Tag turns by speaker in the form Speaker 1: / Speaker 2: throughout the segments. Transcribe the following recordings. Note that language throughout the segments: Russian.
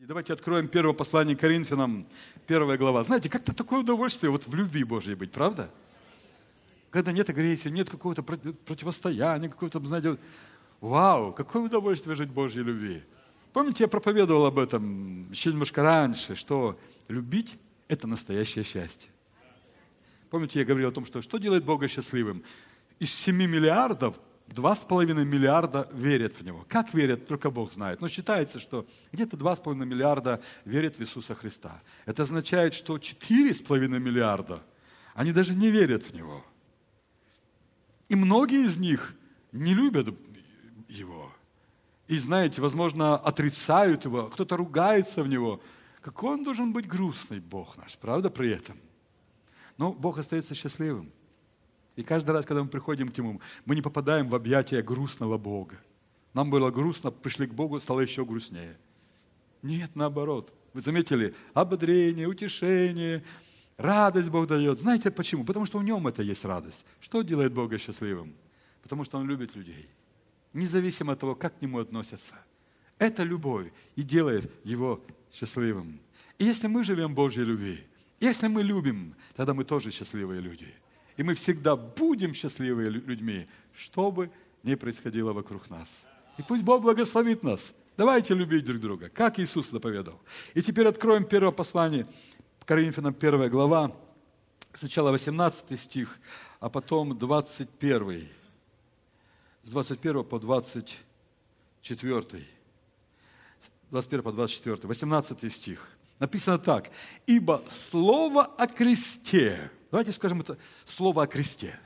Speaker 1: И давайте откроем первое послание к Коринфянам, 1 глава. Знаете, как-то такое удовольствие вот в любви Божьей быть, правда? Когда нет агрессии, нет какого-то противостояния, какого-то, знаете, вау, какое удовольствие жить в Божьей любви. Помните, я проповедовал об этом еще немножко раньше, что любить – это настоящее счастье. Помните, я говорил о том, что делает Бога счастливым? Из 7 миллиардов 2,5 миллиарда верят в Него. Как верят, только Бог знает. Но считается, что где-то 2,5 миллиарда верят в Иисуса Христа. Это означает, что 4,5 миллиарда, они даже не верят в Него. И многие из них не любят Его. И, знаете, возможно, отрицают Его, кто-то ругается в Него. Какой Он должен быть грустный, Бог наш, правда, при этом? Но Бог остается счастливым. И каждый раз, когда мы приходим к Нему, мы не попадаем в объятия грустного Бога. Нам было грустно, пришли к Богу, стало еще грустнее. Нет, наоборот. Вы заметили? Ободрение, утешение, радость Бог дает. Знаете почему? Потому что в Нем это есть радость. Что делает Бога счастливым? Потому что Он любит людей. Независимо от того, как к Нему относятся. Это любовь и делает Его счастливым. И если мы живем в Божьей любви, если мы любим, тогда мы тоже счастливые люди. И мы всегда будем счастливыми людьми, что бы ни происходило вокруг нас. И пусть Бог благословит нас. Давайте любить друг друга, как Иисус заповедал. И теперь откроем первое послание Коринфянам, 1 глава, сначала 18 стих, а потом 21. С 21 по 24. 21 по 24. 18 стих. Написано так. «Ибо слово о кресте». Давайте скажем это. Слово о кресте.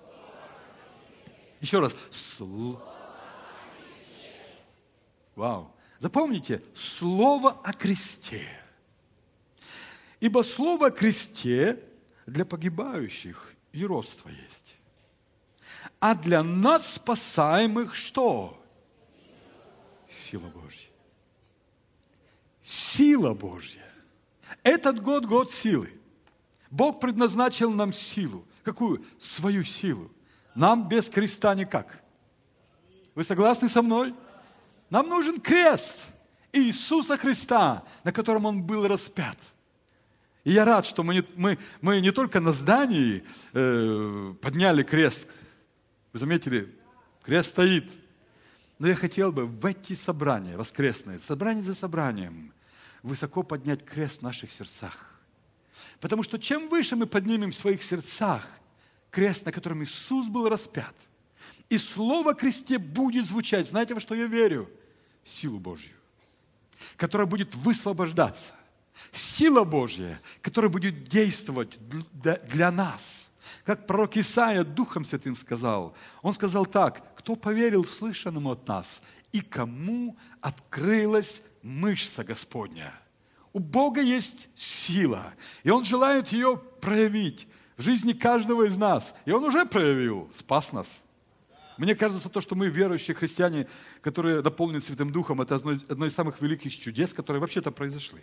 Speaker 1: Еще раз. Вау. Запомните. Слово о кресте. Ибо слово о кресте для погибающих юродство есть. А для нас спасаемых что? Сила Божья. Сила Божья. Этот год – год силы. Бог предназначил нам силу. Какую? Свою силу. Нам без креста никак. Вы согласны со мной? Нам нужен крест Иисуса Христа, на котором Он был распят. И я рад, что мы не только на здании подняли крест. Вы заметили? Крест стоит. Но я хотел бы в эти собрания воскресные, собрание за собранием, высоко поднять крест в наших сердцах. Потому что чем выше мы поднимем в своих сердцах крест, на котором Иисус был распят, и слово о кресте будет звучать, знаете, во что я верю? В силу Божью, которая будет высвобождаться. Сила Божья, которая будет действовать для нас. Как пророк Исаия Духом Святым сказал. Он сказал так: кто поверил слышанному от нас, и кому открылась мышца Господня. У Бога есть сила, и Он желает ее проявить в жизни каждого из нас. И Он уже проявил, спас нас. Мне кажется, то, что мы верующие христиане, которые наполнены Святым Духом, это одно из самых великих чудес, которые вообще-то произошли.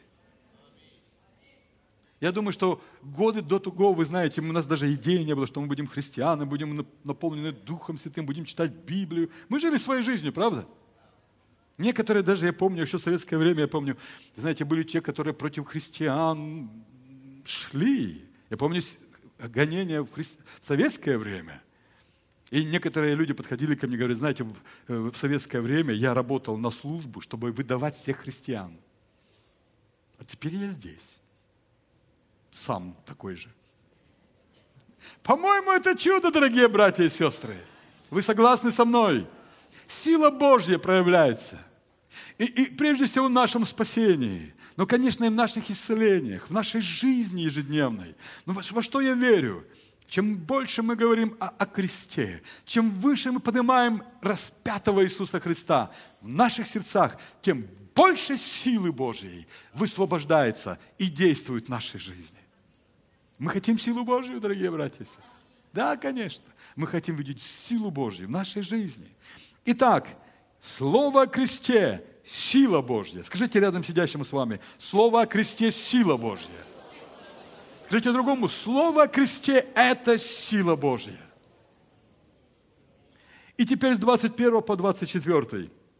Speaker 1: Я думаю, что годы до того, вы знаете, у нас даже идеи не было, что мы будем христианами, будем наполнены Духом Святым, будем читать Библию. Мы жили своей жизнью, правда? Некоторые даже, я помню, еще в советское время, я помню, знаете, были те, которые против христиан шли. Я помню гонения в советское время. И некоторые люди подходили ко мне и говорят: знаете, в советское время я работал на службу, чтобы выдавать всех христиан. А теперь я здесь. Сам такой же. По-моему, это чудо, дорогие братья и сестры. Вы согласны со мной? Сила Божья проявляется. И прежде всего в нашем спасении. Но, конечно, и в наших исцелениях, в нашей жизни ежедневной. Но во что я верю? Чем больше мы говорим о кресте, чем выше мы поднимаем распятого Иисуса Христа в наших сердцах, тем больше силы Божьей высвобождается и действует в нашей жизни. Мы хотим силу Божью, дорогие братья и сестры? Да, конечно. Мы хотим видеть силу Божью в нашей жизни. Итак, слово о кресте – сила Божья. Скажите рядом сидящему с вами: слово о кресте – сила Божья. Скажите другому: слово о кресте – это сила Божья. И теперь с 21 по 24.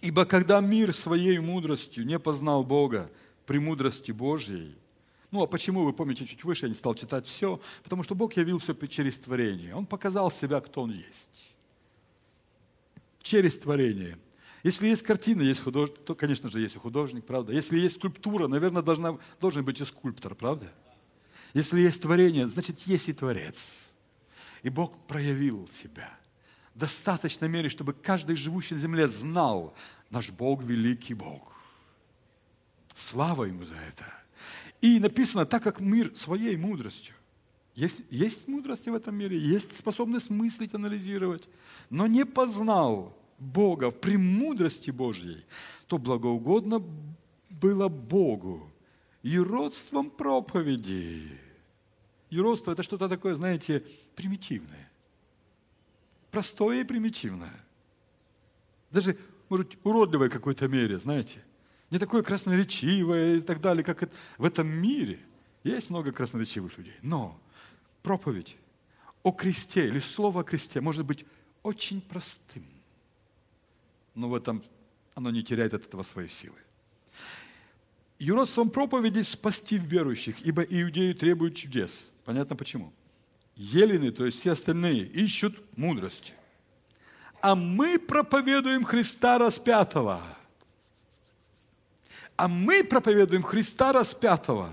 Speaker 1: Ибо когда мир своей мудростью не познал Бога премудрости Божьей, ну а почему, вы помните, чуть выше я не стал читать все, потому что Бог явился через творение. Он показал себя, кто Он есть. Через творение. Если есть картина, есть художник, то, конечно же, есть и художник, правда? Если есть скульптура, наверное, должен быть и скульптор, правда? Если есть творение, значит, есть и Творец. И Бог проявил себя в достаточной мере, чтобы каждый живущий на земле знал, наш Бог великий Бог. Слава Ему за это. И написано, так как мир своей мудростью. Есть мудрость в этом мире, есть способность мыслить, анализировать, но не познал Бога в премудрости Божьей, то благоугодно было Богу юродством проповеди. Юродство – это что-то такое, знаете, примитивное. Простое и примитивное. Даже, может, уродливое в какой-то мере, знаете. Не такое красноречивое и так далее, как в этом мире. Есть много красноречивых людей. Но проповедь о кресте или слово о кресте может быть очень простым. Но в этом оно не теряет от этого своей силы. Юродством проповеди спасти верующих, ибо иудеи требуют чудес. Понятно почему? Елены, то есть все остальные, ищут мудрости. А мы проповедуем Христа распятого. А мы проповедуем Христа распятого.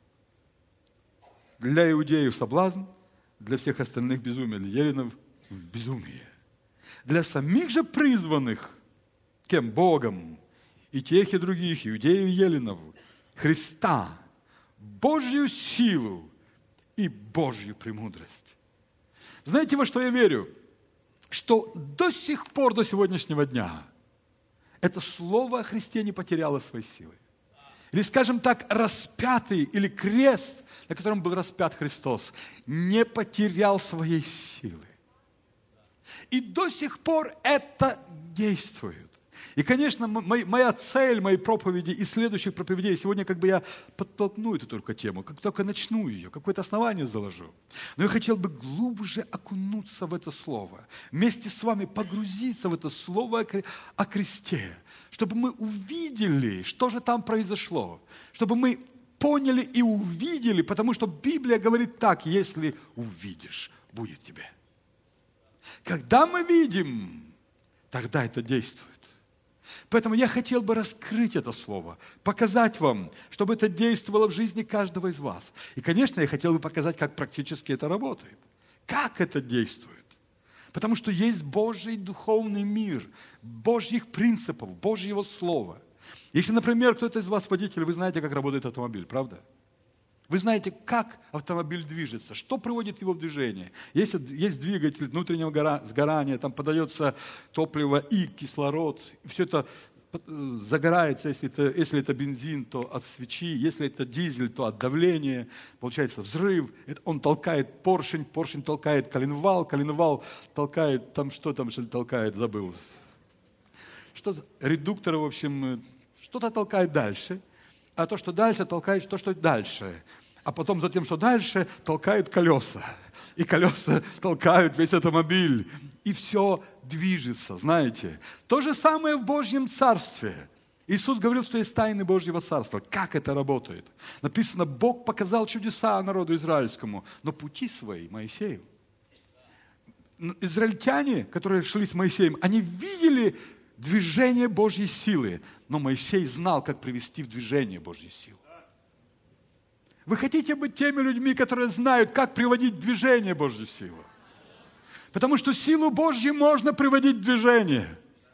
Speaker 1: Для иудеев соблазн, для всех остальных безумие, для еленов безумие. Для самих же призванных, кем? Богом, и тех, и других, иудеев и еленов, Христа, Божью силу и Божью премудрость. Знаете, во что я верю? Что до сих пор, до сегодняшнего дня, это слово о Христе не потеряло своей силы. Или, скажем так, распятый, или крест, на котором был распят Христос, не потерял своей силы. И до сих пор это действует. И, конечно, моя цель моей проповеди и следующих проповедей, сегодня как бы я подтолкну эту только тему, как только начну ее, какое-то основание заложу. Но я хотел бы глубже окунуться в это слово, вместе с вами погрузиться в это слово о кресте, чтобы мы увидели, что же там произошло, чтобы мы поняли и увидели, потому что Библия говорит так: если увидишь, будет тебе. Когда мы видим, тогда это действует. Поэтому я хотел бы раскрыть это слово, показать вам, чтобы это действовало в жизни каждого из вас. И, конечно, я хотел бы показать, как практически это работает, как это действует. Потому что есть Божий духовный мир, Божьих принципов, Божьего слова. Если, например, кто-то из вас водитель, вы знаете, как работает автомобиль, правда? Вы знаете, как автомобиль движется, что приводит его в движение. Есть двигатель внутреннего сгорания, там подается топливо и кислород. И все это загорается, если это бензин, то от свечи, если это дизель, то от давления. Получается взрыв, он толкает поршень толкает коленвал толкает, что толкает, забыл. Что-то, редуктор, в общем, что-то толкает дальше. А то, что дальше, толкает то, что дальше. А потом за тем, что дальше, толкают колеса. И колеса толкают весь автомобиль. И все движется, знаете. То же самое в Божьем Царстве. Иисус говорил, что есть тайны Божьего Царства. Как это работает? Написано, Бог показал чудеса народу израильскому, но пути свои Моисею. Израильтяне, которые шли с Моисеем, они видели движение Божьей силы, но Моисей знал, как привести в движение Божьей силы. Вы хотите быть теми людьми, которые знают, как приводить в движение Божью силу? Потому что силу Божью можно приводить в движение.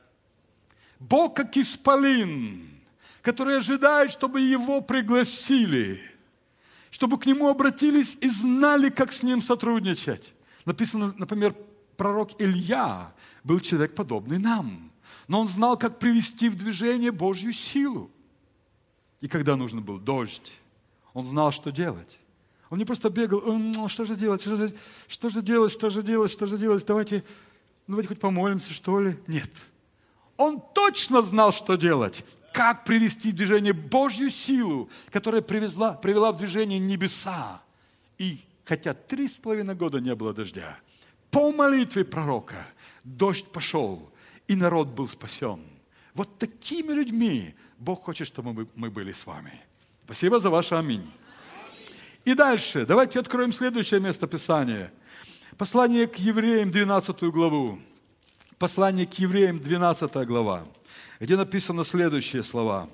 Speaker 1: Бог как исполин, который ожидает, чтобы его пригласили, чтобы к нему обратились и знали, как с ним сотрудничать. Написано, например, пророк Илья был человек, подобный нам. Но он знал, как привести в движение Божью силу. И когда нужен был дождь, он знал, что делать. Он не просто бегал, что же делать, давайте хоть помолимся, что ли. Нет. Он точно знал, что делать. Как привести в движение Божью силу, которая привела в движение небеса. И хотя 3,5 года не было дождя, по молитве пророка дождь пошел, и народ был спасен. Вот такими людьми Бог хочет, чтобы мы были с вами. Спасибо за ваше аминь. И дальше, давайте откроем следующее место Писания. Послание к евреям, 12 главу. Послание к евреям, 12 глава, где написано следующие слова.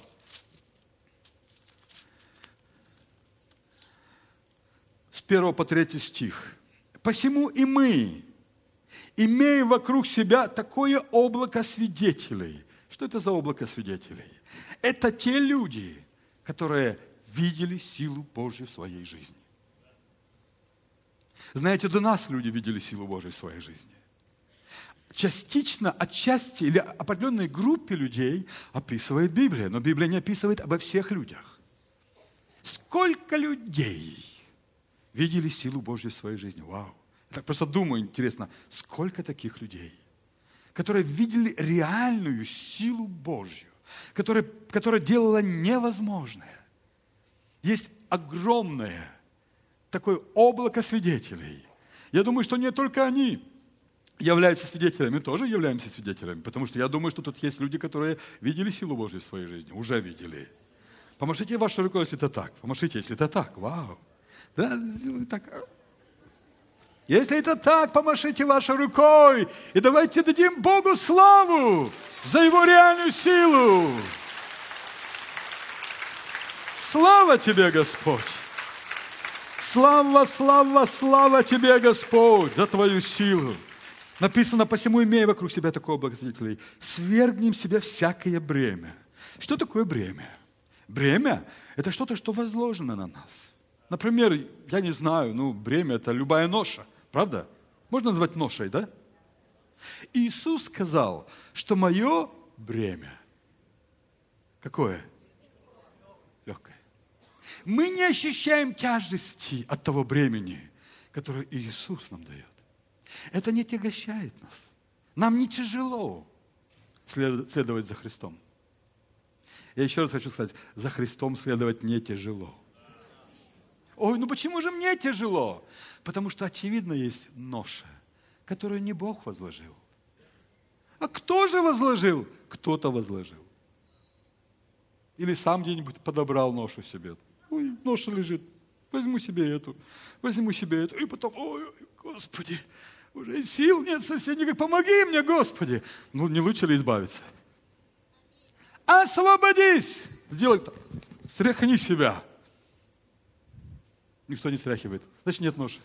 Speaker 1: С 1 по 3 стих. «Посему и мы, имея вокруг себя такое облако свидетелей». Что это за облако свидетелей? Это те люди, которые видели силу Божью в своей жизни. Знаете, до нас люди видели силу Божью в своей жизни. Частично, отчасти или определенной группе людей описывает Библия, но Библия не описывает обо всех людях. Сколько людей видели силу Божью в своей жизни? Вау! Я так просто думаю, интересно, сколько таких людей, которые видели реальную силу Божью, которая делала невозможное. Есть огромное такое облако свидетелей. Я думаю, что не только они являются свидетелями, мы тоже являемся свидетелями, потому что я думаю, что тут есть люди, которые видели силу Божью в своей жизни, уже видели. Помашите вашей рукой, если это так. Помашите, если это так. Вау. Да, так. Если это так, помашите вашей рукой и давайте дадим Богу славу за Его реальную силу. Слава Тебе, Господь! Слава, слава, слава Тебе, Господь, за Твою силу. Написано, посему, имея вокруг себя такого благословителей, свергнем себе всякое бремя. Что такое бремя? Бремя – это что-то, что возложено на нас. Например, я не знаю, бремя – это любая ноша, правда? Можно назвать ношей, да? Иисус сказал, что мое бремя какое? Легкое. Мы не ощущаем тяжести от того бремени, которое Иисус нам дает. Это не тягощает нас. Нам не тяжело следовать за Христом. Я еще раз хочу сказать, за Христом следовать не тяжело. Ой, почему же мне тяжело? Потому что, очевидно, есть ноша, которую не Бог возложил. А кто же возложил? Кто-то возложил. Или сам где-нибудь подобрал ношу себе. Ой, ноша лежит. Возьму себе эту. И потом, ой, Господи, уже сил нет совсем никак. Помоги мне, Господи. Не лучше ли избавиться? Освободись! Сделай так. Стряхни себя. Никто не стряхивает. Значит, нет ноши.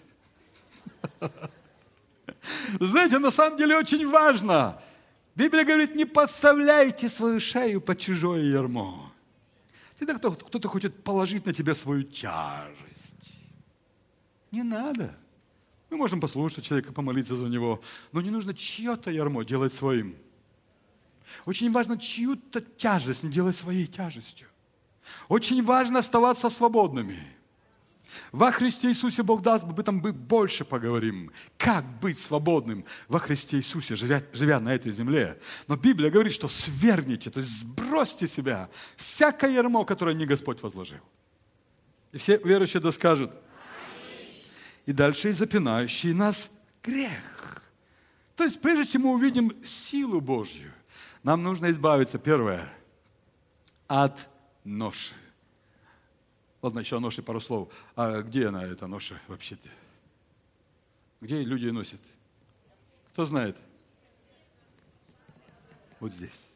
Speaker 1: Знаете, на самом деле очень важно. Библия говорит, не подставляйте свою шею под чужое ярмо. Всегда кто-то хочет положить на тебя свою тяжесть. Не надо. Мы можем послушать человека, помолиться за него, но не нужно чье-то ярмо делать своим. Очень важно чью-то тяжесть не делать своей тяжестью. Очень важно оставаться свободными. Во Христе Иисусе Бог даст, об этом мы больше поговорим. Как быть свободным во Христе Иисусе, живя на этой земле. Но Библия говорит, что свергните, то есть сбросьте себя всякое ярмо, которое не Господь возложил. И все верующие да скажут. И дальше и запинающий нас грех. То есть прежде чем мы увидим силу Божью, нам нужно избавиться, первое, от ноши. Ладно, еще о ноше пару слов. А где она, эта ноша вообще-то? Где люди носят? Кто знает? Вот здесь.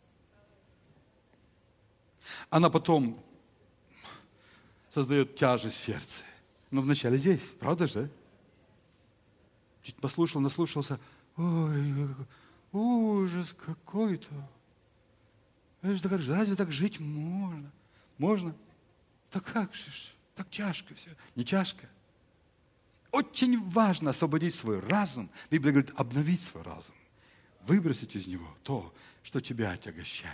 Speaker 1: Она потом создает тяжесть в сердце. Но вначале здесь, правда же? Чуть послушал, наслушался. Ой, ужас какой-то. Разве так жить можно? Можно? Так как же, так тяжко все. Не тяжко. Очень важно освободить свой разум. Библия говорит, обновить свой разум. Выбросить из него то, что тебя отягощает.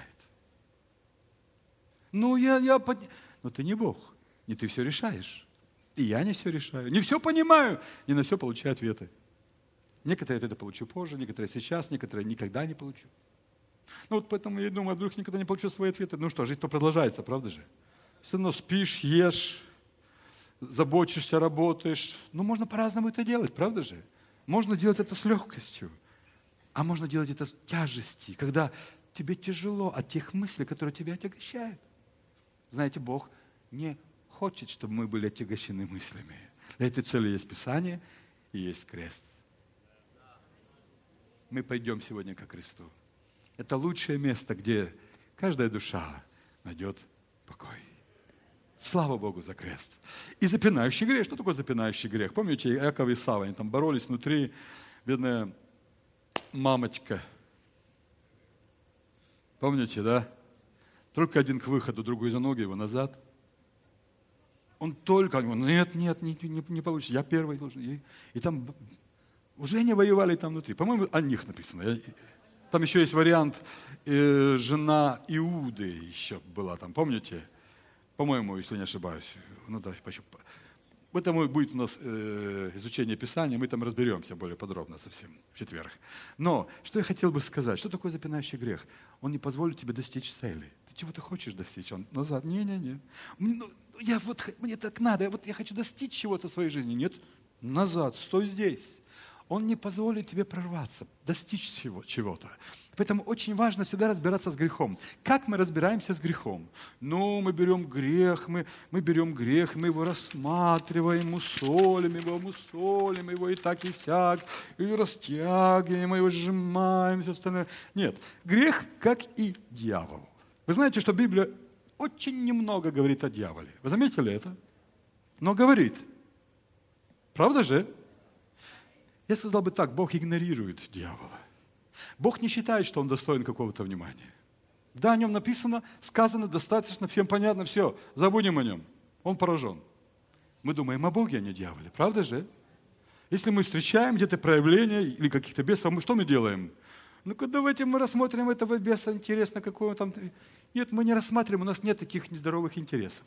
Speaker 1: Но ты не Бог. Не ты все решаешь. И я не все решаю. Не все понимаю. Не на все получаю ответы. Некоторые ответы получу позже, некоторые сейчас, некоторые никогда не получу. Поэтому я думаю, вдруг никогда не получу свои ответы. Жизнь-то продолжается, правда же? Все равно спишь, ешь, заботишься, работаешь. Можно по-разному это делать, правда же? Можно делать это с легкостью, а можно делать это с тяжестью, когда тебе тяжело от тех мыслей, которые тебя отягощают. Знаете, Бог не хочет, чтобы мы были отягощены мыслями. Для этой цели есть Писание и есть крест. Мы пойдем сегодня ко кресту. Это лучшее место, где каждая душа найдет покой. Слава Богу за крест. И запинающий грех. Что такое запинающий грех? Помните, Иаков и Исав, они там боролись внутри, бедная мамочка. Помните, да? Только один к выходу, другой за ноги, его назад. Он только, нет, не получится, я первый должен. И там уже не воевали там внутри. По-моему, о них написано. Там еще есть вариант, жена Иуды еще была там, помните? По-моему, если не ошибаюсь. Ну да, это будет у нас изучение Писания, мы там разберемся более подробно совсем в четверг. Но, что я хотел бы сказать, что такое запинающий грех? Он не позволит тебе достичь цели. Ты чего-то хочешь достичь, он назад, не. Мне так надо, я хочу достичь чего-то в своей жизни. Нет, назад, стой здесь. Он не позволит тебе прорваться, достичь чего-то. Поэтому очень важно всегда разбираться с грехом. Как мы разбираемся с грехом? Мы берем грех, мы его рассматриваем, мусолим его и так и сяк, и растягиваем, его сжимаем, все остальное. Нет, грех как и дьявол. Вы знаете, что Библия очень немного говорит о дьяволе. Вы заметили это? Но говорит. Правда же? Я сказал бы так, Бог игнорирует дьявола. Бог не считает, что он достоин какого-то внимания. Да, о нем написано, сказано, достаточно, всем понятно, все, забудем о нем. Он поражен. Мы думаем о Боге, а не о дьяволе, правда же? Если мы встречаем где-то проявления или каких-то бесов, что мы делаем? Ну-ка, давайте мы рассмотрим этого беса, интересно, какой он там. Нет, мы не рассматриваем, у нас нет таких нездоровых интересов.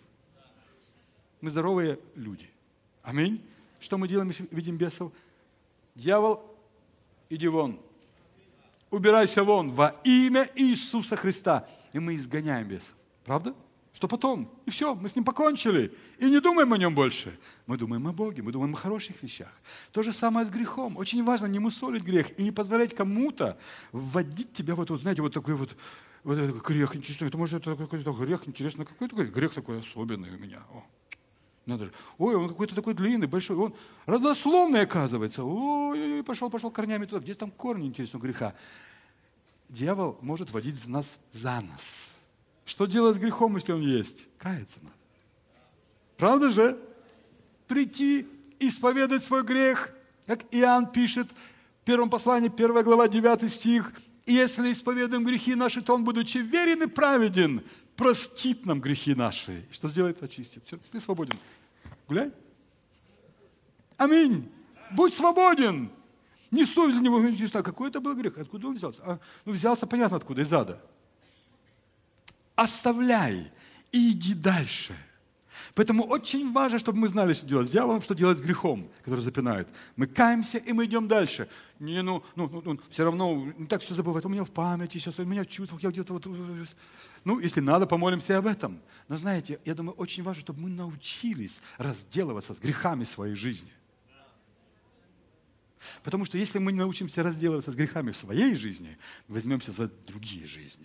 Speaker 1: Мы здоровые люди. Аминь. Что мы делаем, если видим бесов? Дьявол, иди вон. Убирайся вон во имя Иисуса Христа. И мы изгоняем бесов. Правда? Что потом? И все, мы с ним покончили. И не думаем о нем больше. Мы думаем о Боге, мы думаем о хороших вещах. То же самое с грехом. Очень важно не мусолить грех и не позволять кому-то вводить тебя в знаете, вот такой вот этот грех. Интересно, это может это какой-то грех, интересно, какой-то грех такой особенный у меня. Надо же. Ой, он какой-то такой длинный, большой. Он родословный, оказывается. Ой, пошел корнями туда. Где там корни, интересно, греха? Дьявол может водить нас за нос. Что делать с грехом, если он есть? Каяться надо. Правда же? Прийти, исповедать свой грех, как Иоанн пишет в первом послании, 1 глава, 9 стих. «И если исповедуем грехи наши, то он, будучи верен и праведен, простит нам грехи наши». Что сделает? Очистит. Все, ты свободен. Гуляй. Аминь. Будь свободен. Не стой за него. Не знаю, какой это был грех. Откуда он взялся? Взялся, понятно, откуда, из ада. Оставляй и иди дальше. Поэтому очень важно, чтобы мы знали, что делать с дьяволом, что делать с грехом, который запинает. Мы каемся, и мы идем дальше. Все равно не так все забывать. У меня в памяти сейчас, у меня в чувствах, я где-то если надо, помолимся и об этом. Но знаете, я думаю, очень важно, чтобы мы научились разделываться с грехами своей жизни. Потому что если мы не научимся разделываться с грехами в своей жизни, мы возьмемся за другие жизни.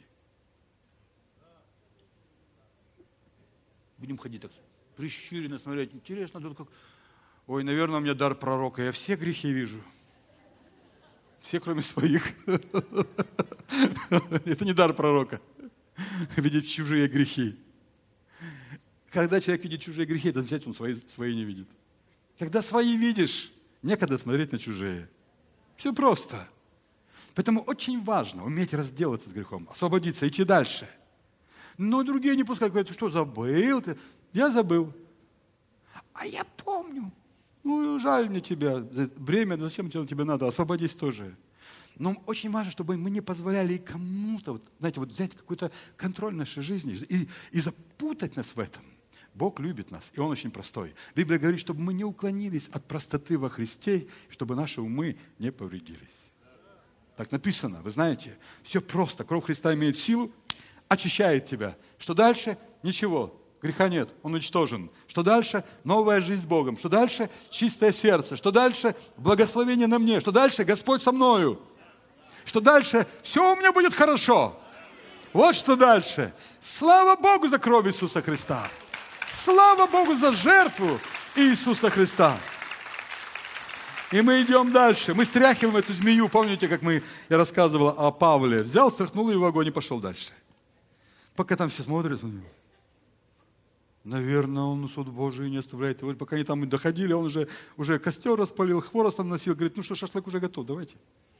Speaker 1: Будем ходить так прищуренно смотреть. Интересно, тут как... Ой, наверное, у меня дар пророка. Я все грехи вижу. Все, кроме своих. Это не дар пророка. Видеть чужие грехи. Когда человек видит чужие грехи, это означает, он свои не видит. Когда свои видишь, некогда смотреть на чужие. Все просто. Поэтому очень важно уметь разделаться с грехом, освободиться, идти дальше. Но другие не пускают, говорят, ты что, забыл? Я забыл. А я помню. Жаль мне тебя. Время, зачем тебе надо? Освободись тоже. Но очень важно, чтобы мы не позволяли кому-то, взять какой-то контроль в нашей жизни и запутать нас в этом. Бог любит нас, и Он очень простой. Библия говорит, чтобы мы не уклонились от простоты во Христе, чтобы наши умы не повредились. Так написано, вы знаете, все просто. Кровь Христа имеет силу, очищает тебя. Что дальше? Ничего. Греха нет, он уничтожен. Что дальше? Новая жизнь с Богом. Что дальше? Чистое сердце. Что дальше? Благословение на мне. Что дальше? Господь со мною. Что дальше? Все у меня будет хорошо. Вот что дальше. Слава Богу за кровь Иисуса Христа. Слава Богу за жертву Иисуса Христа. И мы идем дальше. Мы стряхиваем эту змею. Помните, как я рассказывал о Павле? Взял, стряхнул ее в огонь и пошел дальше. Пока там все смотрят, наверное, он суд Божий не оставляет его. Пока они там доходили, он уже костер распалил, хворост там носил. Говорит, ну что, шашлык уже готов, давайте.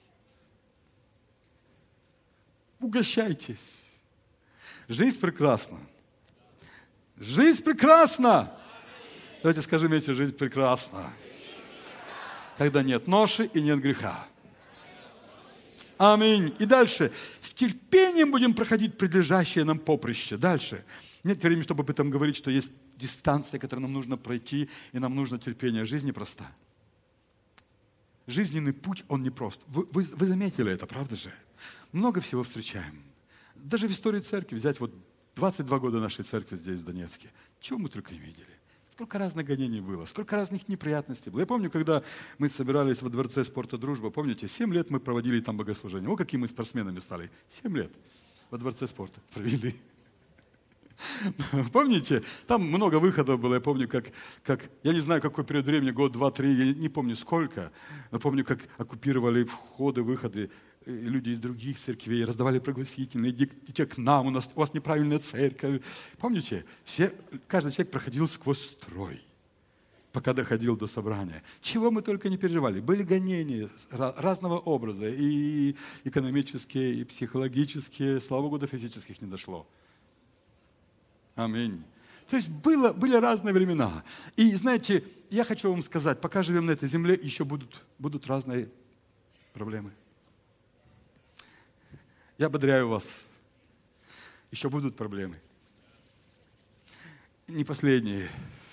Speaker 1: Угощайтесь. Жизнь прекрасна. Жизнь прекрасна. Давайте скажем вместе, жизнь прекрасна. Когда нет ноши и нет греха. Аминь. И дальше. С терпением будем проходить предлежащее нам поприще. Дальше. Нет времени, чтобы об этом говорить, что есть дистанция, которую нам нужно пройти, и нам нужно терпение. Жизнь непроста. Жизненный путь, он непрост. Вы заметили это, правда же? Много всего встречаем. Даже в истории церкви взять 22 года нашей церкви здесь, в Донецке. Чего мы только не видели. Сколько разных гонений было, сколько разных неприятностей было. Я помню, когда мы собирались во Дворце спорта «Дружба», помните, 7 лет мы проводили там богослужение. Вот какими мы спортсменами стали. 7 лет во Дворце спорта провели. Помните, там много выходов было. Я помню, как я не знаю, какой период времени, год, два, три, я не помню сколько, но помню, как оккупировали входы, выходы, и люди из других церквей раздавали пригласительные, идите к нам, у вас неправильная церковь. Помните, каждый человек проходил сквозь строй, пока доходил до собрания. Чего мы только не переживали. Были гонения разного образа, и экономические, и психологические, слава Богу, до физических не дошло. Аминь. То есть были разные времена. И знаете, я хочу вам сказать, пока живем на этой земле, еще будут разные проблемы. Я ободряю вас. Еще будут проблемы. Не последние.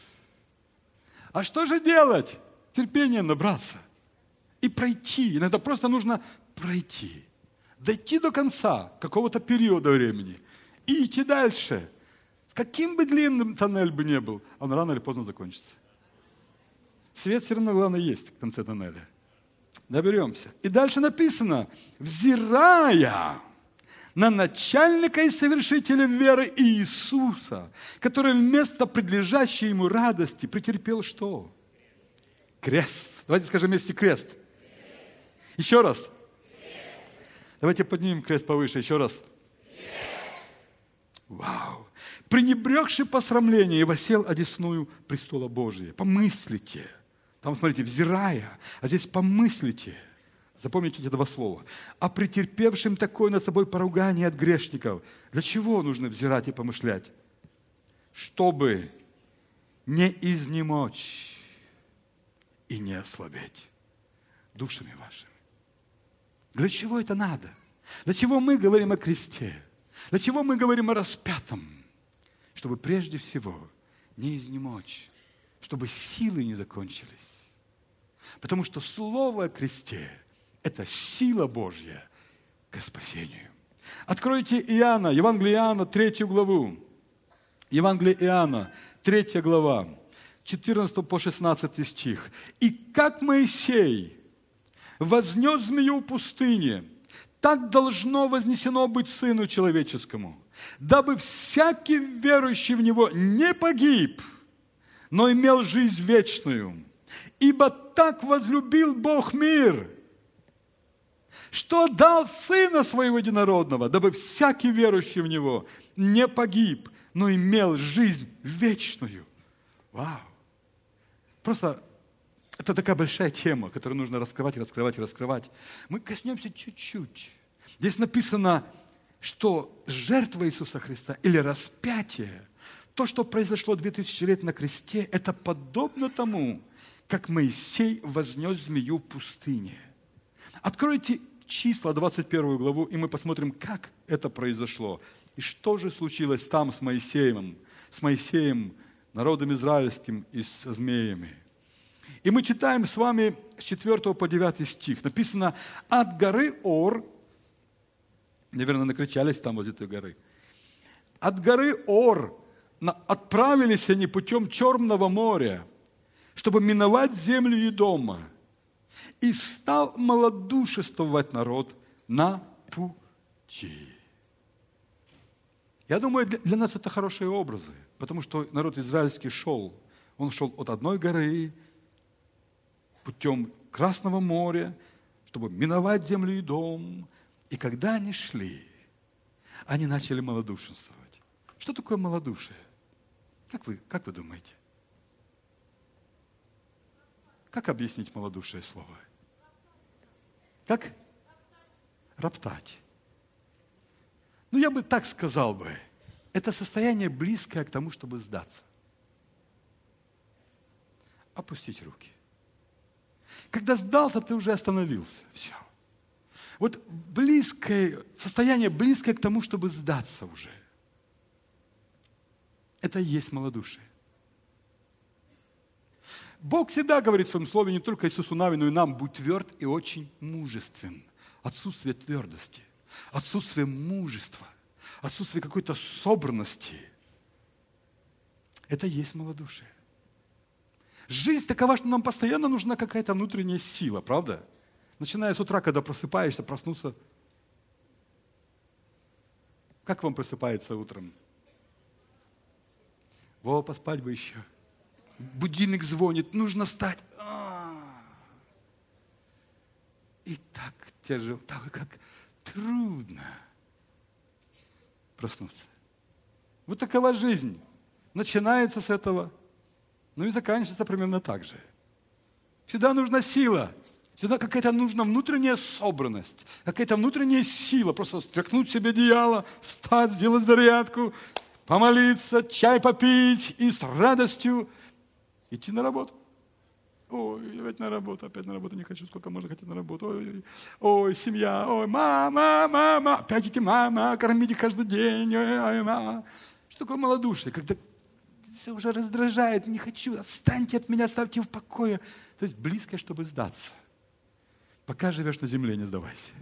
Speaker 1: А что же делать? Терпение набраться. И пройти. Иногда просто нужно пройти. Дойти до конца какого-то периода времени. И идти дальше. С каким бы длинным тоннель бы ни был, он рано или поздно закончится. Свет все равно, главное, есть в конце тоннеля. Доберемся. И дальше написано, взирая на начальника и совершителя веры Иисуса, который вместо предлежащей ему радости претерпел что? Крест. Давайте скажем вместе крест. Еще раз. Давайте поднимем крест повыше. Еще раз. Вау! Пренебрегший посрамление и восел одесную престола Божия. Помыслите. Там, смотрите, взирая, а здесь помыслите. Запомните эти два слова. А претерпевшим такое над собой поругание от грешников. Для чего нужно взирать и помышлять? Чтобы не изнемочь и не ослабеть душами вашими. Для чего это надо? Для чего мы говорим о кресте? Для чего мы говорим о распятом? Чтобы прежде всего не изнемочь, чтобы силы не закончились. Потому что слово о кресте – это сила Божья к спасению. Откройте Иоанна, Евангелие Иоанна, 3 главу. Евангелие Иоанна, 3 глава, 14 по 16 стих. «И как Моисей вознес змею в пустыне, так должно вознесено быть Сыну Человеческому, дабы всякий верующий в Него не погиб, но имел жизнь вечную. Ибо так возлюбил Бог мир, что дал Сына Своего Единородного, дабы всякий верующий в Него не погиб, но имел жизнь вечную». Вау! Просто это такая большая тема, которую нужно раскрывать. Мы коснемся чуть-чуть. Здесь написано, что жертва Иисуса Христа или распятие, то, что произошло 2000 лет на кресте, это подобно тому, как Моисей вознес змею в пустыне. Откройте Числа, 21 главу, и мы посмотрим, как это произошло. И что же случилось там с Моисеем, народом израильским и со змеями. И мы читаем с вами с 4 по 9 стих. Написано, от горы Ор, наверное, накричались там возле этой горы, от горы Ор отправились они путем Черного моря, чтобы миновать землю Едома. И стал малодушествовать народ на пути. Я думаю, для нас это хорошие образы, потому что народ израильский шел. Он шел от одной горы путем Красного моря, чтобы миновать землю и дом. И когда они шли, они начали малодушенствовать. Что такое малодушие? Как вы думаете? Как объяснить малодушие слово? Как? Роптать. Ну, я бы так сказал бы. Это состояние близкое к тому, чтобы сдаться. Опустить руки. Когда сдался, ты уже остановился. Все. Вот состояние близкое к тому, чтобы сдаться уже. Это и есть малодушие. Бог всегда говорит в своем слове, не только Иисусу Навину, но и нам: будь тверд и очень мужествен. Отсутствие твердости, отсутствие мужества, отсутствие какой-то собранности – это и есть малодушие. Жизнь такова, что нам постоянно нужна какая-то внутренняя сила, правда? Начиная с утра, когда просыпаешься, проснуться. Как вам просыпается утром? Поспать бы еще. Будильник звонит, нужно встать. И так тяжело, как трудно проснуться. Вот такова жизнь. Начинается с этого, и заканчивается примерно так же. Всегда нужна сила, всегда какая-то нужна внутренняя собранность, какая-то внутренняя сила. Просто стряхнуть себе одеяло, встать, сделать зарядку, помолиться, чай попить и с радостью идти на работу. Ой, опять на работу не хочу, сколько можно хотеть на работу. Ой, семья, ой, мама, опять идти, мама, кормите каждый день, ой, мама. Что такое малодушие? Когда все уже раздражает, не хочу, отстаньте от меня, оставьте в покое. То есть близко, чтобы сдаться. Пока живешь на земле, не сдавайся.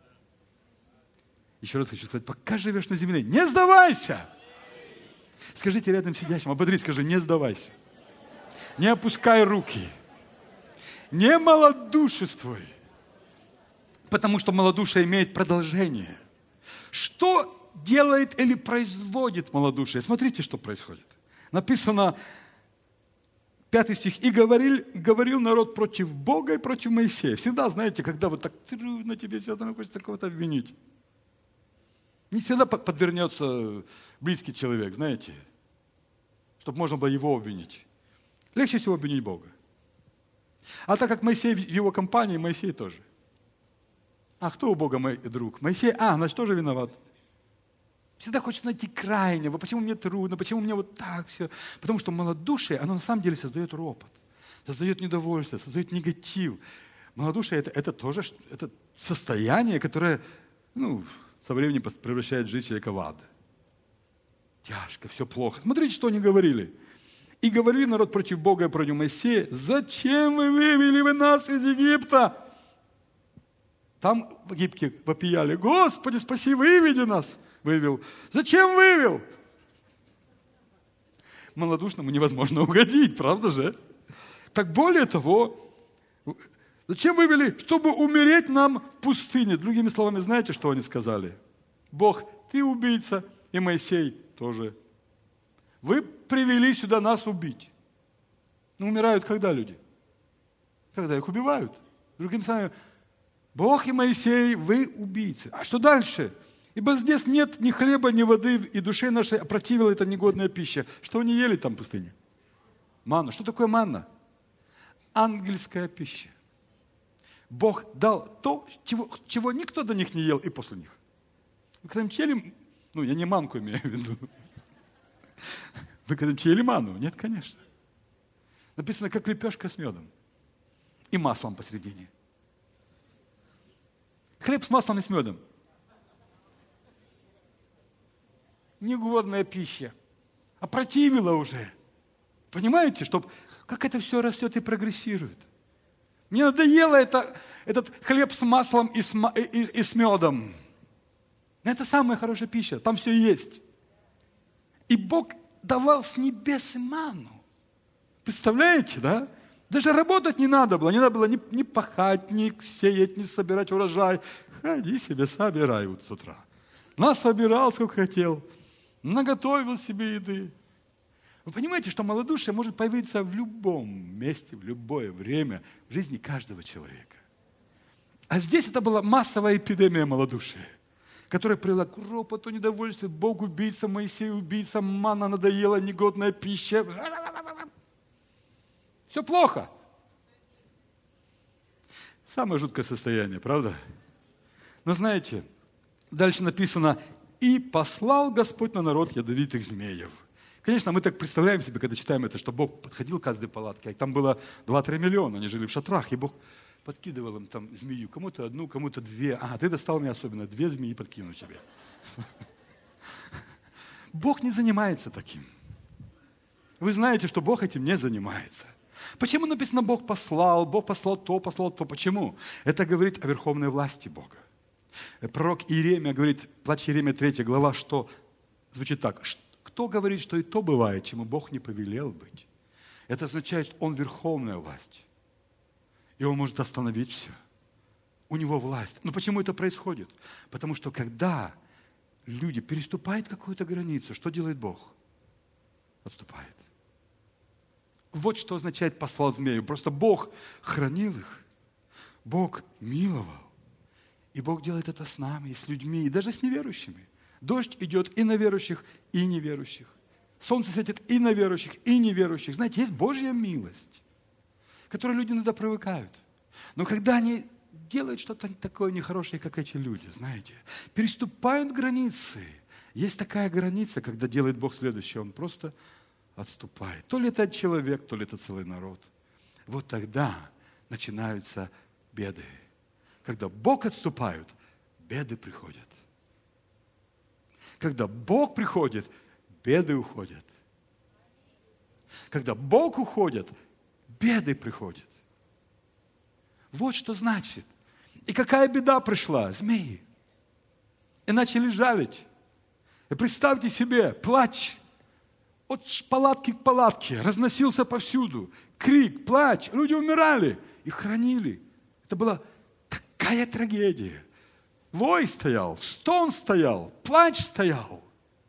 Speaker 1: Еще раз хочу сказать, пока живешь на земле, не сдавайся. Скажите рядом сидящим, ободрить, скажи, не сдавайся. Не опускай руки. Не малодушествуй. Потому что малодушие имеет продолжение. Что делает или производит малодушие? Смотрите, что происходит. Написано, 5 стих. «И говорил народ против Бога и против Моисея». Всегда, знаете, когда вот так трудно тебе, всегда хочется кого-то обвинить. Не всегда подвернется близкий человек, знаете, чтобы можно было его обвинить. Легче всего обвинить Бога. А так как Моисей в его компании, Моисей тоже. А кто у Бога мой друг? Моисей, значит, тоже виноват. Всегда хочется найти крайнего. Почему мне трудно? Почему мне вот так все? Потому что малодушие, оно на самом деле создает ропот, создает недовольство, создает негатив. Малодушие это тоже это состояние, которое со временем превращает жизнь человека в ад. Тяжко, все плохо. Смотрите, что они говорили. «И говорили народ против Бога и против Моисея: зачем вы вывели нас из Египта?» Там в Египте вопияли: «Господи, спаси, выведи нас!» Вывел. «Зачем вывел?» Малодушному невозможно угодить, правда же? Так более того, зачем вывели? Чтобы умереть нам в пустыне. Другими словами, знаете, что они сказали? Бог, ты убийца, и Моисей тоже. Вы привели сюда нас убить. Умирают когда люди? Когда их убивают. Другими словами, Бог и Моисей, вы убийцы. А что дальше? «Ибо здесь нет ни хлеба, ни воды, и душе нашей опротивила эта негодная пища». Что они ели там в пустыне? Манну. Что такое манна? Ангельская пища. Бог дал то, чего никто до них не ел и после них. Вы когда-нибудь ели, я не манку имею в виду. Вы когда-нибудь ели манну? Нет, конечно. Написано, как лепешка с медом и маслом посередине. Хлеб с маслом и с медом. Негодная пища. Опротивила уже. Понимаете, как это все растет и прогрессирует. Мне надоело этот хлеб с маслом и с медом. Это самая хорошая пища, там все есть. И Бог давал с небес манну. Представляете, да? Даже работать не надо было. Не надо было ни пахать, ни сеять, ни собирать урожай. Ходи себе, собирай вот с утра. Насобирал, сколько хотел. наготовил себе еды. Вы понимаете, что малодушие может появиться в любом месте, в любое время в жизни каждого человека. А здесь это была массовая эпидемия малодушия, которая привела к ропоту, недовольству, Бог убийца, Моисей убийца, манна надоела, негодная пища. Все плохо. Самое жуткое состояние, правда? Но знаете, дальше написано, «И послал Господь на народ ядовитых змеев». Конечно, мы так представляем себе, когда читаем это, что Бог подходил к каждой палатке, а там было 2-3 миллиона, они жили в шатрах, и Бог подкидывал им там змею, кому-то одну, кому-то две. Ты достал мне особенно, 2 змеи подкину тебе. Бог не занимается таким. Вы знаете, что Бог этим не занимается. Почему написано Бог послал то, послал то? Почему? Это говорит о верховной власти Бога. Пророк Иеремия говорит, плач Иеремия 3 глава, что звучит так. Кто говорит, что и то бывает, чему Бог не повелел быть? Это означает, что Он верховная власть. И Он может остановить все. У Него власть. Но почему это происходит? Потому что когда люди переступают какую-то границу, что делает Бог? Отступает. Вот что означает послал змею. Просто Бог хранил их. Бог миловал. И Бог делает это с нами, и с людьми, и даже с неверующими. Дождь идет и на верующих, и неверующих. Солнце светит и на верующих, и неверующих. Знаете, есть Божья милость, к которой люди иногда привыкают. Но когда они делают что-то такое нехорошее, как эти люди, знаете, переступают границы. Есть такая граница, когда делает Бог следующее, Он просто отступает. То ли это человек, то ли это целый народ. Вот тогда начинаются беды. Когда Бог отступает, беды приходят. Когда Бог приходит, беды уходят. Когда Бог уходит, беды приходят. Вот что значит. И какая беда пришла? Змеи. И начали жалить. И представьте себе, плач от палатки к палатке разносился повсюду. Крик, плач, люди умирали. Их хранили. Это была такая трагедия. Вой стоял, стон стоял, плач стоял.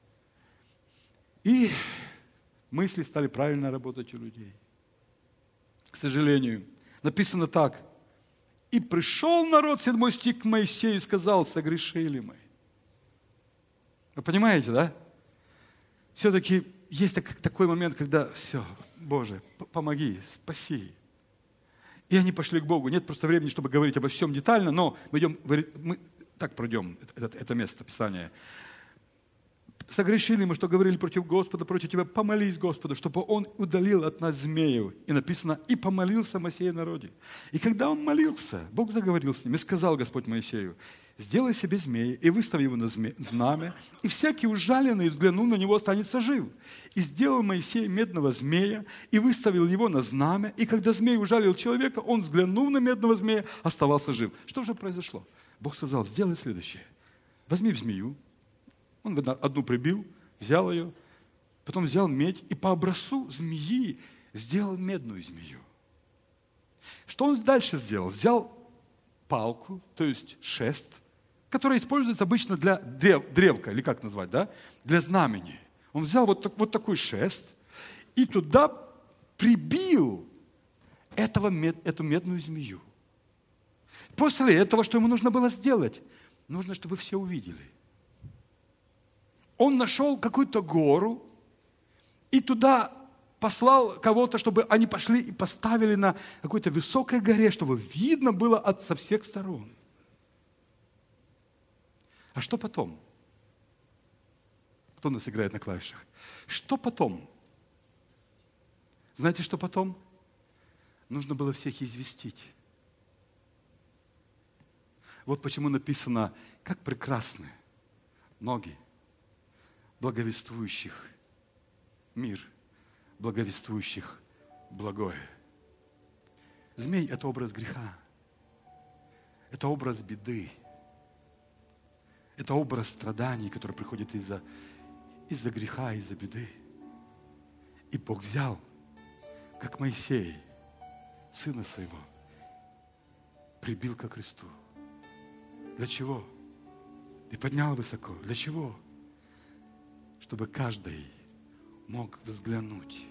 Speaker 1: И мысли стали правильно работать у людей. К сожалению, написано так. И пришел народ, 7 стих, к Моисею и сказал, согрешили мы. Вы понимаете, да? Все-таки есть такой момент, когда все, Боже, помоги, спаси. И они пошли к Богу. Нет просто времени, чтобы говорить обо всем детально, но мы так пройдем это место Писания. Согрешили мы, что говорили против Господа, против Тебя. Помолись Господу, чтобы Он удалил от нас змеев. И написано, и помолился Моисей о народе. И когда он молился, Бог заговорил с ним и сказал Господь Моисею, сделай себе змея и выстави его на знамя, и всякий ужаленный, взглянув на него, останется жив. И сделал Моисей медного змея и выставил его на знамя, и когда змей ужалил человека, он, взглянув на медного змея, оставался жив. Что же произошло? Бог сказал, сделай следующее. Возьми змею. Он одну прибил, взял ее, потом взял медь и по образцу змеи сделал медную змею. Что он дальше сделал? Взял палку, то есть шест, который используется обычно для древка, или как назвать, да? Для знамени. Он взял вот такой шест и туда прибил эту медную змею. После этого, что ему нужно было сделать? Нужно, чтобы все увидели. Он нашел какую-то гору и туда послал кого-то, чтобы они пошли и поставили на какой-то высокой горе, чтобы видно было со всех сторон. А что потом? Кто у нас играет на клавишах? Что потом? Знаете, что потом? Нужно было всех известить. Вот почему написано, как прекрасны ноги благовествующих мир, благовествующих благое. Змей – это образ греха, это образ беды, это образ страданий, который приходит из-за греха, из-за беды. И Бог взял, как Моисей, сына своего, прибил ко кресту. Для чего? И поднял высоко. Для чего? чтобы каждый мог взглянуть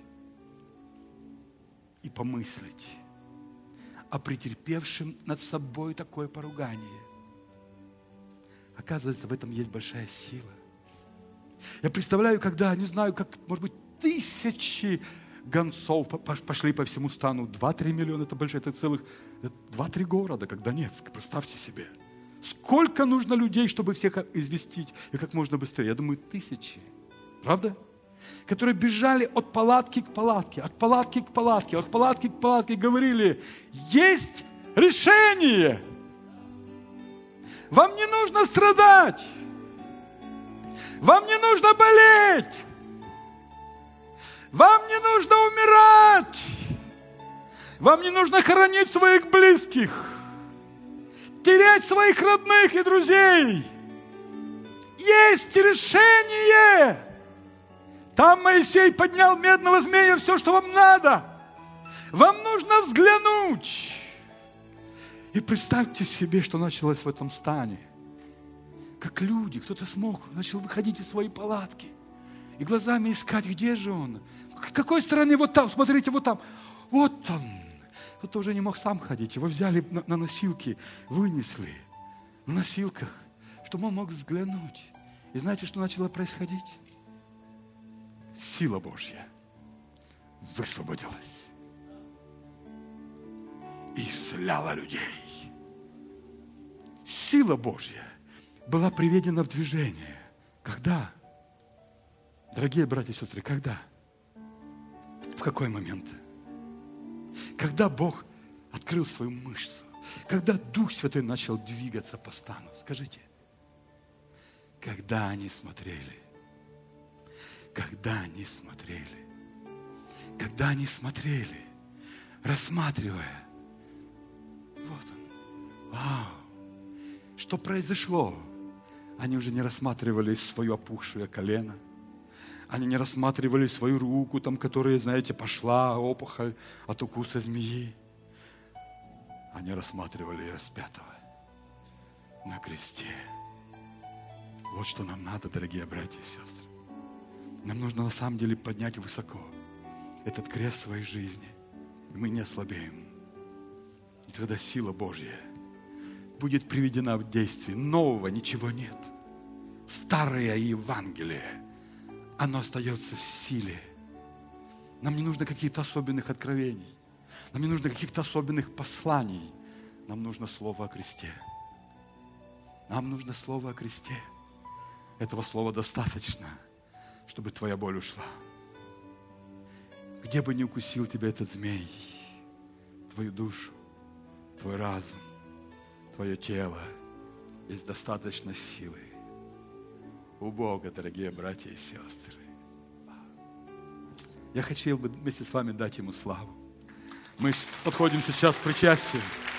Speaker 1: и помыслить о претерпевшем над собой такое поругание. Оказывается, в этом есть большая сила. Я представляю, когда, не знаю, как, может быть, тысячи гонцов пошли по всему стану. 2-3 миллиона, это большое, это целых 2-3 города, как Донецк, представьте себе. Сколько нужно людей, чтобы всех известить, и как можно быстрее? Я думаю, тысячи. Правда? Которые бежали от палатки к палатке, от палатки к палатке, от палатки к палатке, и говорили, есть решение. Вам не нужно страдать. Вам не нужно болеть. Вам не нужно умирать. Вам не нужно хоронить своих близких, терять своих родных и друзей. Есть решение. Там Моисей поднял медного змея, все, что вам надо. Вам нужно взглянуть. И представьте себе, что началось в этом стане. Как люди, кто-то начал выходить из своей палатки и глазами искать, где же он. С какой стороны? Вот там, смотрите, вот там. Вот он. Кто-то уже не мог сам ходить. Его взяли на носилки, вынесли на носилках, чтобы он мог взглянуть. И знаете, что начало происходить? Сила Божья высвободилась и исцеляла людей. Сила Божья была приведена в движение. Когда? Дорогие братья и сестры, когда? В какой момент? Когда Бог открыл свою мышцу, когда Дух Святой начал двигаться по стану, скажите, когда они смотрели, рассматривая, вот он, вау, что произошло? Они уже не рассматривали свое опухшее колено, они не рассматривали свою руку, там, которая, знаете, пошла опухоль от укуса змеи. Они рассматривали распятого на кресте. Вот что нам надо, дорогие братья и сестры. Нам нужно на самом деле поднять высоко этот крест своей жизни. И мы не ослабеем. И тогда сила Божья будет приведена в действие. Нового ничего нет. Старое Евангелие, оно остается в силе. Нам не нужно каких-то особенных откровений. Нам не нужно каких-то особенных посланий. Нам нужно слово о кресте. Нам нужно слово о кресте. Этого слова достаточно, чтобы твоя боль ушла. Где бы ни укусил тебя этот змей, твою душу, твой разум, твое тело, есть достаточно силы у Бога, дорогие братья и сестры. Я хотел бы вместе с вами дать Ему славу. Мы подходим сейчас к причастию.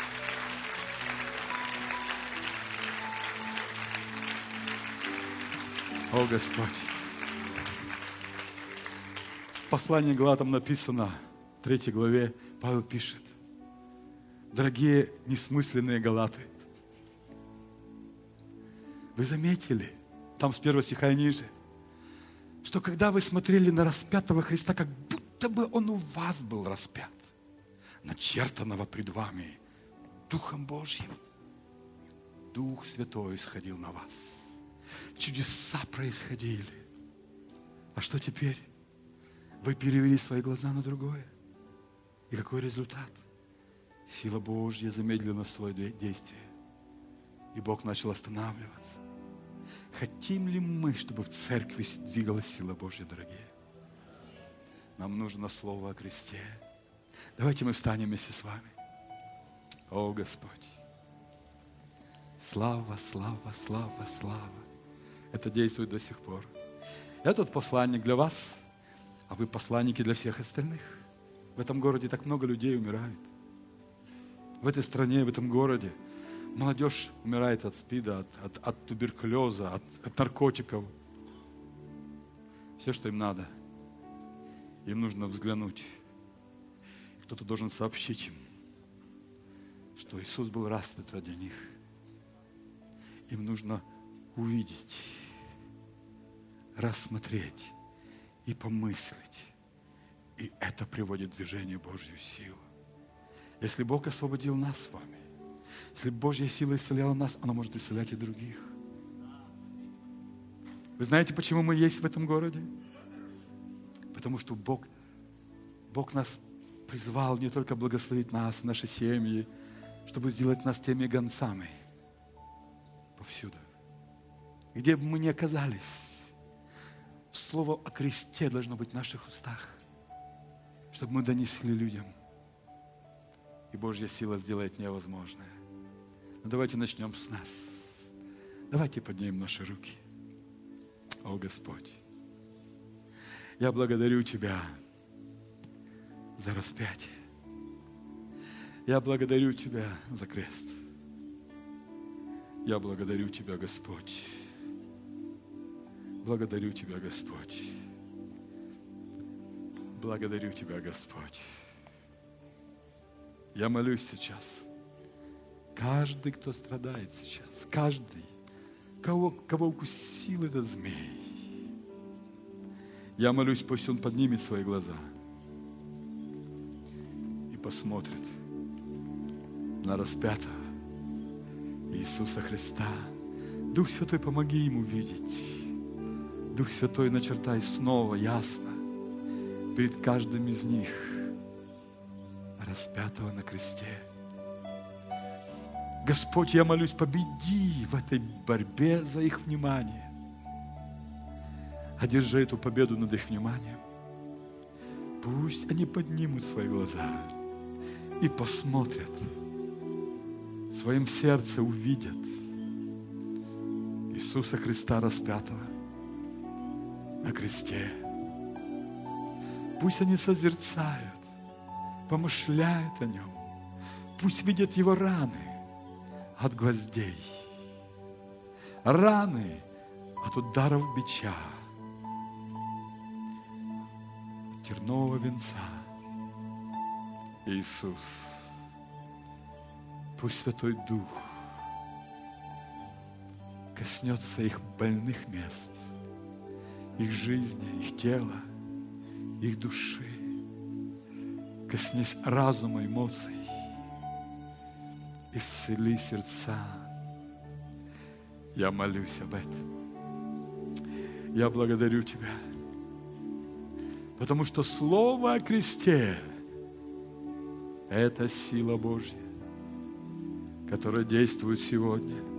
Speaker 1: О, Господь! В послании к Галатам написано, в 3 главе, Павел пишет: дорогие несмысленные галаты, вы заметили, там с 1 стиха и ниже, что когда вы смотрели на распятого Христа, как будто бы Он у вас был распят, начертанного пред вами Духом Божьим. Дух Святой исходил на вас. Чудеса происходили. А что теперь? Вы перевели свои глаза на другое. И какой результат? Сила Божья замедлила свое действие. И Бог начал останавливаться. Хотим ли мы, чтобы в церкви двигалась сила Божья, дорогие? Нам нужно слово о кресте. Давайте мы встанем вместе с вами. О, Господь! Слава, слава, слава, слава. Это действует до сих пор. Этот посланник для вас, а вы посланники для всех остальных. В этом городе так много людей умирает. В этой стране, в этом городе молодежь умирает от СПИДа, от туберкулеза, от наркотиков. Все, что им надо. Им нужно взглянуть. Кто-то должен сообщить им, что Иисус был распят ради них. Им нужно увидеть рассмотреть и помыслить. И это приводит в движение Божью силу. Если Бог освободил нас с вами, если Божья сила исцеляла нас, она может исцелять и других. Вы знаете, почему мы есть в этом городе? Потому что Бог нас призвал не только благословить нас, наши семьи, чтобы сделать нас теми гонцами повсюду. Где бы мы ни оказались, слово о кресте должно быть в наших устах, чтобы мы донесли людям. И Божья сила сделает невозможное. Но давайте начнем с нас. Давайте поднимем наши руки. О, Господь, я благодарю Тебя за распятие. Я благодарю Тебя за крест. Я благодарю Тебя, Господь. Благодарю Тебя, Господь. Благодарю Тебя, Господь. Я молюсь сейчас. Каждый, кто страдает сейчас, каждый, кого укусил этот змей, я молюсь, пусть он поднимет свои глаза и посмотрит на распятого Иисуса Христа. Дух Святой, помоги ему видеть. Дух Святой, начертай снова ясно перед каждым из них распятого на кресте. Господь, я молюсь, победи в этой борьбе за их внимание. Одержи эту победу над их вниманием. Пусть они поднимут свои глаза и посмотрят, в своем сердце увидят Иисуса Христа распятого на кресте. Пусть они созерцают, помышляют о Нем. Пусть видят Его раны от гвоздей, раны от ударов бича, тернового венца. Иисус, пусть Святой Дух коснется их больных мест, их жизни, их тела, их души. Коснись разума, эмоций. Исцели сердца. Я молюсь об этом. Я благодарю Тебя, потому что Слово о кресте – это сила Божья, которая действует сегодня.